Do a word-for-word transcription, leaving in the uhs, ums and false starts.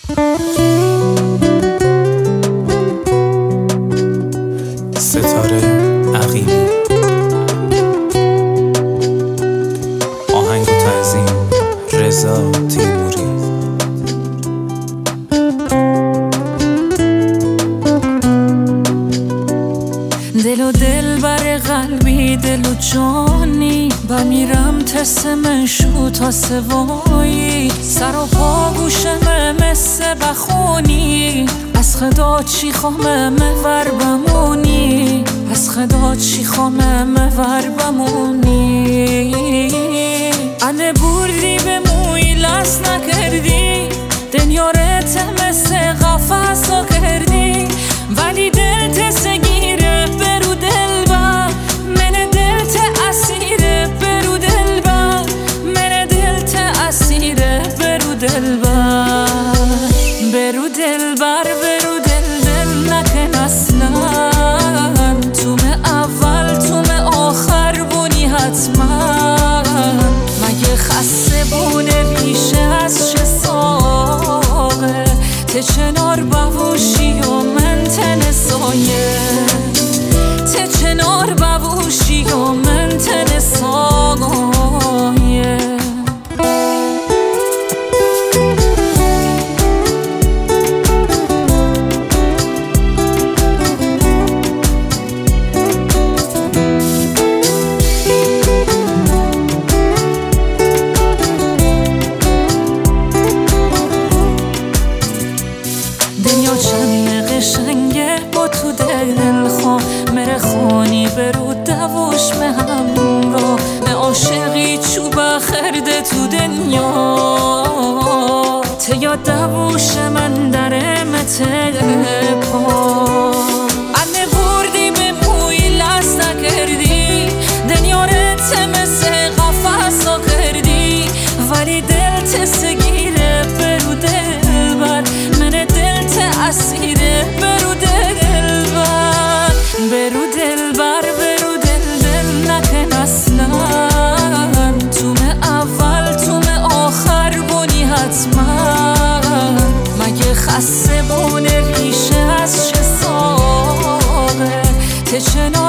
ستاره عقیلی. آهنگ و تنظیم رضا تیموری. دل و دل بر قلبی دل و جانی بمیرم تسم شو تا سوایی سر و پا گوشم مثل بخونی از خدا چی خواهم مور بمونی از خدا چی خواهم مور بمونی انه بردی به موی لس نکردی دنیارت مثل قفص ها کردی ولی دلت سگیره برو دل بر من دلت اسیره برو دل بر من دلت اسیره برو دل بر برو دل بر برو دل دل نکن اصلا تو من اول تو من آخر بونی حتما مگه خسته بونه ریشه از چه ساقه ته چنار بوشی و من تن سایه ته چنار بوشی و من تن سایه دنیا چنیه قشنگه با تو دل خواه مره خانی برو دوش به همراه به عاشقی چوب خرده تو دنیا ته یا دوش من دره مته پا انه بردی به موی لس نکردی دنیارت مثل قفص ها کردی ولی دلت سگیره برو دل بر من دلت اسیره برو دل بر برو دل بر برو دل دل نکن اصلا تو من اول تو من آخر بونی حتما مگه خسته بونه ریشه از چه ساقه ته چنار